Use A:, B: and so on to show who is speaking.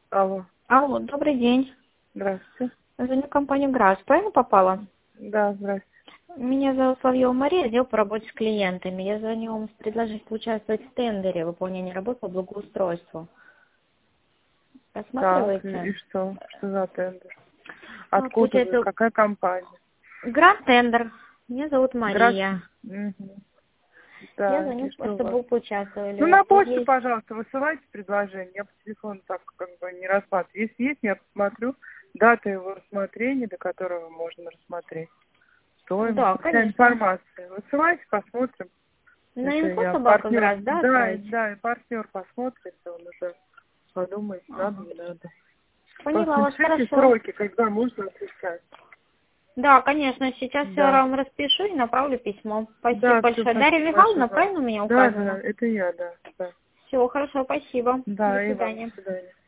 A: Алло,
B: Алло, добрый день.
A: здравствуйте.
B: Звоню в компанию ГРАС. Правильно попала?
A: Да, здравствуйте.
B: Меня зовут Соловьева Мария, отдел по работе с клиентами. Я звоню вам с предложением поучаствовать в тендере выполнения работ по благоустройству.
A: Так, и
B: Рассматриваете?
A: что? Что за тендер? Откуда вы?
B: Получается,
A: Какая компания?
B: Гранд Тендер. Меня зовут
A: Град?
B: Мария.
A: Мгм.
B: Я
A: Так, и
B: звоню,
A: что у
B: чтобы
A: вас?
B: вы
A: Ну,
B: поучаствовали.
A: на
B: Тут
A: почту,
B: есть...
A: пожалуйста, высылайте предложение. Я по телефону так как бы не рассматриваю. Если есть, я посмотрю дату его рассмотрения, до которого можно рассмотреть. Стоимость,
B: Да,
A: вся
B: конечно.
A: информация. Высылайте, посмотрим.
B: На
A: Это
B: инфо
A: я
B: собака
A: партнер.
B: ГРАС, да,
A: Да,
B: отправить?
A: да, и партнер посмотрит, он уже подумает, надо,
B: Ага.
A: не надо.
B: Поняла
A: Просто
B: вас,
A: пишите
B: хорошо.
A: сроки, когда можно отвечать.
B: Да, конечно, сейчас я
A: Да.
B: вам распишу и направлю письмо. Спасибо
A: Да, все,
B: большое. Дарья
A: спасибо
B: Михайловна,
A: большое за вас.
B: правильно у меня
A: Да, да,
B: указано?
A: это я, да. Да,
B: Всего хорошо, спасибо. До
A: да, и вам, до
B: свидания.
A: свидания.